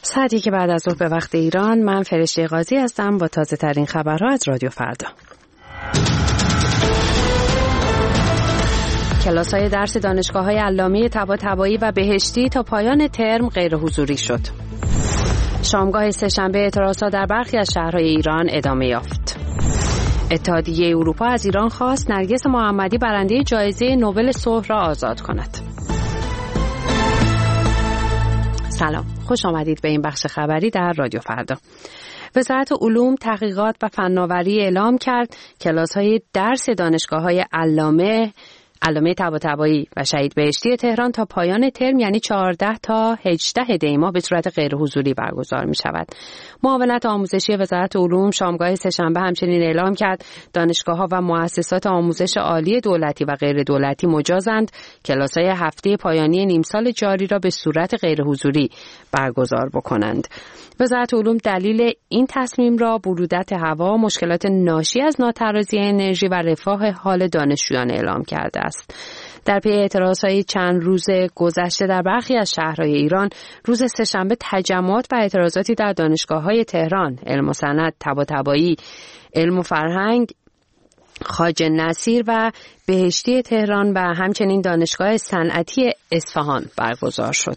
ساعتی که بعد از ظهر به وقت ایران، من فرشته قاضی هستم با تازه ترین خبرها از رادیو فردا. کلاس‌های درس دانشگاه‌های علامه طباطبایی و بهشتی تا پایان ترم غیر حضوری شد. شامگاه سه‌شنبه اعتراضات در برخی از شهرهای ایران ادامه یافت. اتحادیه اروپا از ایران خواست نرگس محمدی برنده جایزه نوبل صلح را آزاد کند. سلام، خوش آمدید به این بخش خبری در رادیو فردا. وزارت علوم، تحقیقات و فناوری اعلام کرد کلاس‌های درس دانشگاه‌های علامه طباطبایی و شهید بهشتی تهران تا پایان ترم یعنی 14 تا 18 دی ماه به صورت غیر حضوری برگزار می شود. معاونت آموزشی وزارت علوم شامگاه سه‌شنبه همچنین اعلام کرد دانشگاه‌ها و مؤسسات آموزش عالی دولتی و غیر دولتی مجازند کلاس‌های هفته پایانی نیم سال جاری را به صورت غیر حضوری برگزار بکنند. وزارت علوم دلیل این تصمیم را برودت هوا، مشکلات ناشی از ناترازی انرژی و رفاه حال دانشجویان اعلام کرده است. در پی اعتراضهای چند روز گذشته در برخی از شهرهای ایران، روز سه‌شنبه تجمعات و اعتراضاتی در دانشگاه‌های تهران، علم و صنعت، طباطبایی، علم و فرهنگ، خواجه نصیر و بهشتی تهران و همچنین دانشگاه صنعتی اصفهان برگزار شد.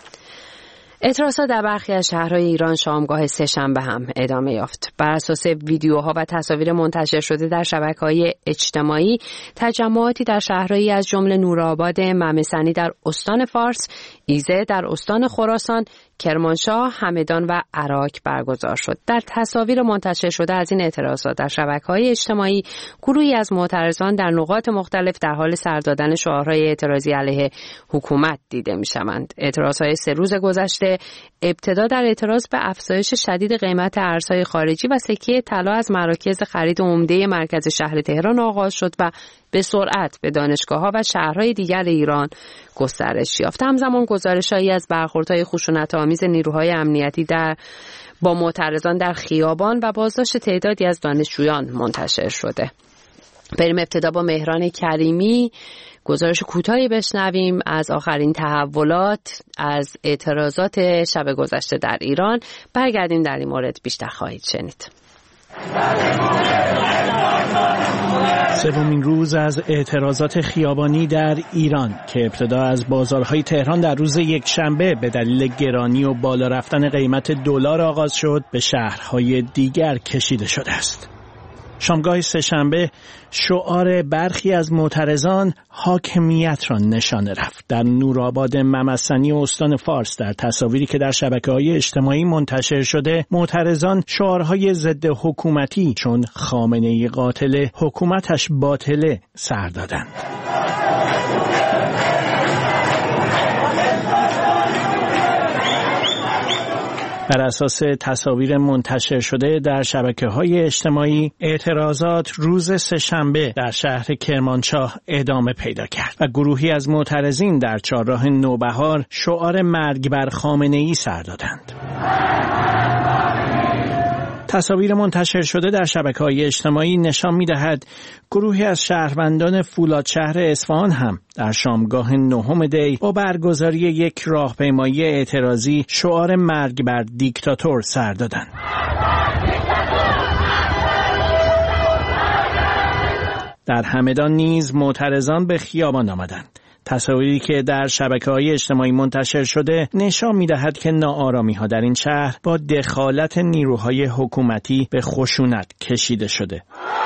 اعتراضات در برخی از شهرهای ایران شامگاه سه‌شنبه هم ادامه یافت. بر اساس ویدیوها و تصاویر منتشر شده در شبکه‌های اجتماعی، تجمعاتی در شهرهایی از جمله نورآباد، ممسنی در استان فارس، ایزه در استان خراسان، کرمانشاه، همدان و عراق برگزار شد. در تصاویر منتشر شده از این اعتراضات در شبکه‌های اجتماعی، گروهی از معترضان در نقاط مختلف در حال سر دادن شعارهای اعتراضی علیه حکومت دیده می‌شوند. اعتراضهای 3 روز گذشته ابتدا در اعتراض به افزایش شدید قیمت ارزهای خارجی و سکه طلا از مراکز خرید عمده مرکز شهر تهران آغاز شد و به سرعت به دانشگاه‌ها و شهرهای دیگر ایران گسترش یافت. همزمان گزارش‌هایی از برخوردهای خشونت‌آمیز نیروهای امنیتی با معترضان در خیابان و بازداشت تعدادی از دانشجویان منتشر شده. بریم ابتدا با مهران کریمی گزارش کوتاهی بشنویم از آخرین تحولات از اعتراضات شب گذشته در ایران. برگردیم در این مورد بیشتر خواهید شنید. سومین روز از اعتراضات خیابانی در ایران که ابتدا از بازارهای تهران در روز یکشنبه به دلیل گرانی و بالا رفتن قیمت دلار آغاز شد، به شهرهای دیگر کشیده شده است. شامگاه سه‌شنبه شعار برخی از معترضان حاکمیت را نشانه رفت. در نورآباد ممسنی و استان فارس در تصاویری که در شبکه‌های اجتماعی منتشر شده، معترضان شعارهای ضد حکومتی چون خامنه‌ای قاتل، حکومتش باطله سر دادند. بر اساس تصاویر منتشر شده در شبکه‌های اجتماعی، اعتراضات روز سه‌شنبه در شهر کرمانشاه ادامه پیدا کرد و گروهی از معترضین در چهارراه نوبهار شعار مرگ بر خامنه‌ای سر دادند. تصاویر منتشر شده در شبکه‌های اجتماعی نشان می‌دهد گروهی از شهروندان فولادشهر اصفهان هم در شامگاه 9 دی با برگزاری یک راهپیمایی اعتراضی شعار مرگ بر دیکتاتور سر دادند. در همدان نیز معترضان به خیابان آمدند. تصاویری که در شبکه‌های اجتماعی منتشر شده نشان می‌دهد که ناآرامی‌ها در این شهر با دخالت نیروهای حکومتی به خشونت کشیده شده.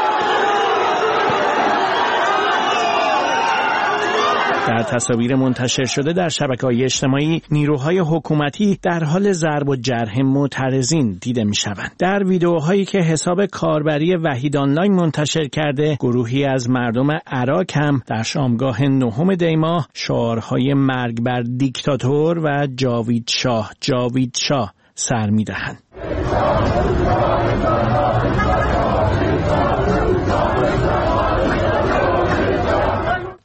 در تصاویر منتشر شده در شبکه‌های اجتماعی، نیروهای حکومتی در حال ضرب و جرح معترضین دیده می‌شوند. در ویدیوهایی که حساب کاربری وحید آنلاین منتشر کرده، گروهی از مردم عراق هم در شامگاه 9 دی ماه شعارهای مرگ بر دیکتاتور و جاوید شاه سر می‌دهند.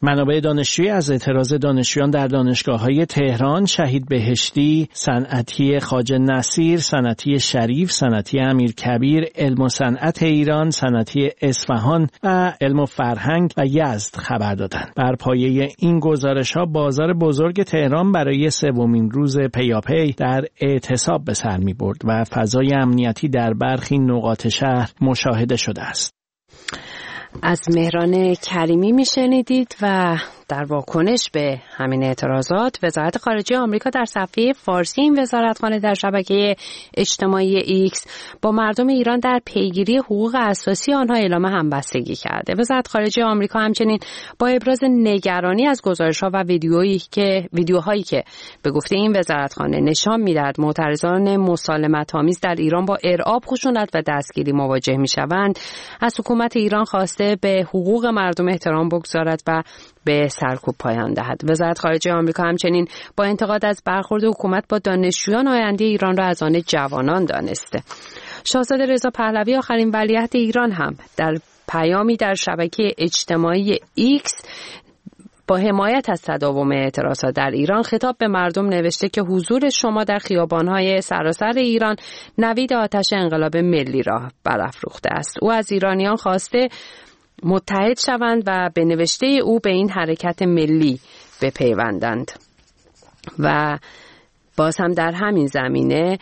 منابع دانشجویی از اعتراض دانشجویان در دانشگاه‌های تهران، شهید بهشتی، صنعتی خواجه نصیر، صنعتی شریف، صنعتی امیرکبیر، علم و صنعت ایران، صنعتی اصفهان و علم و فرهنگ و یزد خبر دادند. بر پایه این گزارش‌ها بازار بزرگ تهران برای سومین روز پیاپی در اعتصاب به سر می‌برد و فضای امنیتی در برخی نقاط شهر مشاهده شده است. از مهران کریمی میشنیدید و در واکنش به همین اعتراضات وزارت خارجه آمریکا در صفحه فارسی این وزارتخانه در شبکه اجتماعی ایکس با مردم ایران در پیگیری حقوق اساسی آنها اعلام همبستگی کرده. وزارت خارجه آمریکا همچنین با ابراز نگرانی از گزارش‌ها و ویدیوهایی که به گفته این وزارتخانه نشان می‌دهد معترضان مسالمت‌آمیز در ایران با ارعاب، خشونت و دستگیری مواجه می‌شوند، از حکومت ایران خواسته به حقوق مردم احترام بگذارد و به سرکوب پایان دهد. وزارت خارجه آمریکا همچنین با انتقاد از برخورد حکومت با دانشجویان آینده ایران را از آن جوانان دانسته. شاهزاده رضا پهلوی آخرین ولیعهد ایران هم در پیامی در شبکه اجتماعی ایکس با حمایت از تداوم اعتراضات در ایران خطاب به مردم نوشته که حضور شما در خیابان‌های سراسر ایران نوید آتش انقلاب ملی را برافروخته است. او از ایرانیان خواسته متحد شوند و به نوشته او به این حرکت ملی بپیوندند. و باز هم در همین زمینه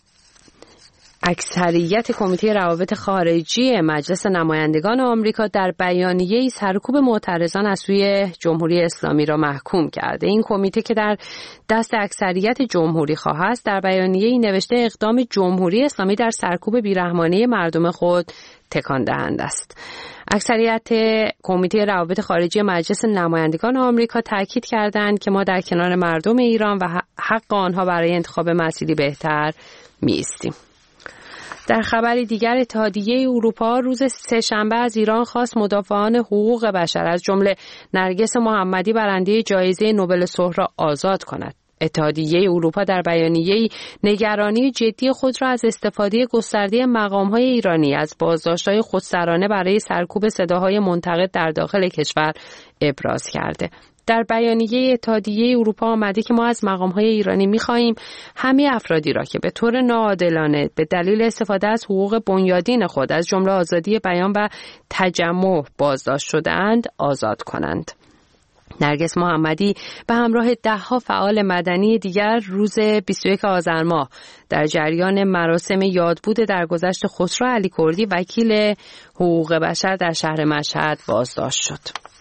اکثریت کمیته روابط خارجی مجلس نمایندگان آمریکا در بیانیه‌ای سرکوب معترضان از سوی جمهوری اسلامی را محکوم کرده. این کمیته که در دست اکثریت جمهوری خواه است در بیانیه‌ای نوشته اقدام جمهوری اسلامی در سرکوب بیرحمانه مردم خود تکان دهنده است. اکثریت کمیته روابط خارجی مجلس نمایندگان آمریکا تاکید کردند که ما در کنار مردم ایران و حق آنها برای انتخاب مسیری بهتر می‌ایستیم. در خبری دیگر اتحادیه اروپا روز سه‌شنبه از ایران خواست مدافعان حقوق بشر از جمله نرگس محمدی برنده جایزه نوبل صلح را آزاد کند. اتحادیه اروپا در بیانیه‌ای نگرانی جدی خود را از استفاده گسترده مقام‌های ایرانی از بازداشت‌های خودسرانه برای سرکوب صداهای منتقد در داخل کشور ابراز کرده. در بیانیه اتحادیه اروپا آمده که ما از مقام‌های ایرانی می‌خواهیم همه افرادی را که به طور ناعادلانه به دلیل استفاده از حقوق بنیادین خود از جمله آزادی بیان و تجمع بازداشت شده‌اند آزاد کنند. نرگس محمدی به همراه 10 فعال مدنی دیگر روز 21 آذر ماه در جریان مراسم یادبود درگذشت خسرو علیکردی وکیل حقوق بشر در شهر مشهد بازداشت شد.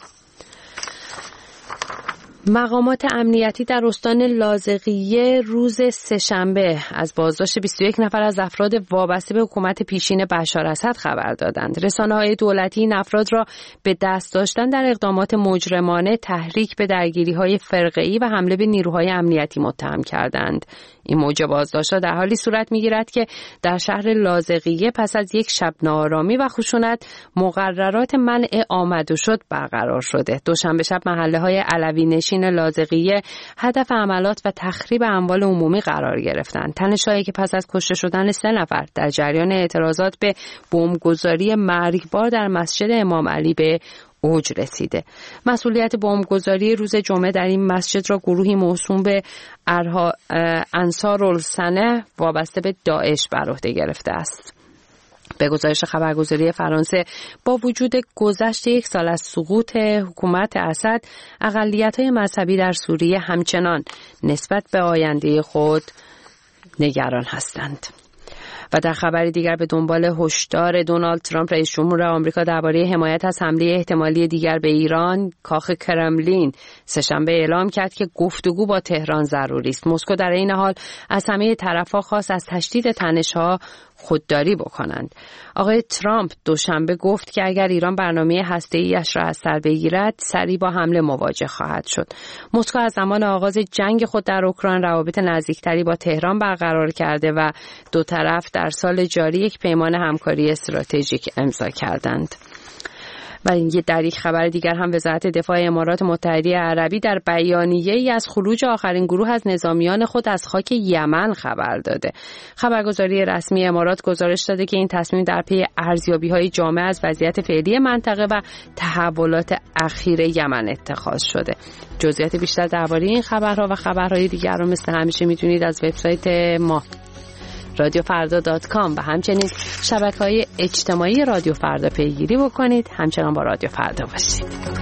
مقامات امنیتی در استان لاذقیه روز سه‌شنبه از بازداشت 21 نفر از افراد وابسته به حکومت پیشین بشار اسد خبر دادند. رسانه‌های دولتی این افراد را به دست داشتن در اقدامات مجرمانه، تحریک به درگیری‌های فرقه‌ای و حمله به نیروهای امنیتی متهم کردند. این موج بازداشت‌ها در حالی صورت می‌گیرد که در شهر لاذقیه پس از یک شب ناآرامی و خشونت مقررات منع آمد و شد برقرار شده. دوشنبه شب محله‌های علوی نشین لاذقیه هدف حملات و تخریب اموال عمومی قرار گرفتند. تنش‌هایی که پس از کشته شدن 3 نفر در جریان اعتراضات به بمبگذاری مرگبار در مسجد امام علی به اوج رسیده. مسئولیت بمبگذاری روز جمعه در این مسجد را گروهی موسوم به انصارالسنه وابسته به داعش بر عهده گرفته است. به گزارش خبرگزاری فرانسه با وجود گذشت 1 سال از سقوط حکومت اسد، اقلیت‌های مذهبی در سوریه همچنان نسبت به آینده خود نگران هستند. و در خبری دیگر به دنبال هشدار دونالد ترامپ رئیس جمهور آمریکا درباره حمایت از حمله احتمالی دیگر به ایران، کاخ کرملین سه‌شنبه اعلام کرد که گفتگو با تهران ضروری است. مسکو در این حال از همه طرف‌ها خواست از تشدید تنش‌ها خودداری بکنند. آقای ترامپ دوشنبه گفت که اگر ایران برنامه هسته‌ای‌اش را از سر بگیرد، سریع با حمله مواجه خواهد شد. مسکو از زمان آغاز جنگ خود در اوکراین روابط نزدیکتری با تهران برقرار کرده و دو طرف در سال جاری یک پیمان همکاری استراتژیک امضا کردند. و در یک خبر دیگر هم وزارت دفاع امارات متحده عربی در بیانیه‌ای از خروج آخرین گروه از نظامیان خود از خاک یمن خبر داده. خبرگزاری رسمی امارات گزارش داده که این تصمیم در پی ارزیابی‌های جامع از وضعیت فعلی منطقه و تحولات اخیر یمن اتخاذ شده. جزئیات بیشتر درباره این خبرها و خبرهای دیگر رو مثل همیشه میتونید از وبسایت ما radiofarda.com و همچنین شبکه‌های اجتماعی رادیو فردا پیگیری بکنید. همچنان با رادیو فردا باشید.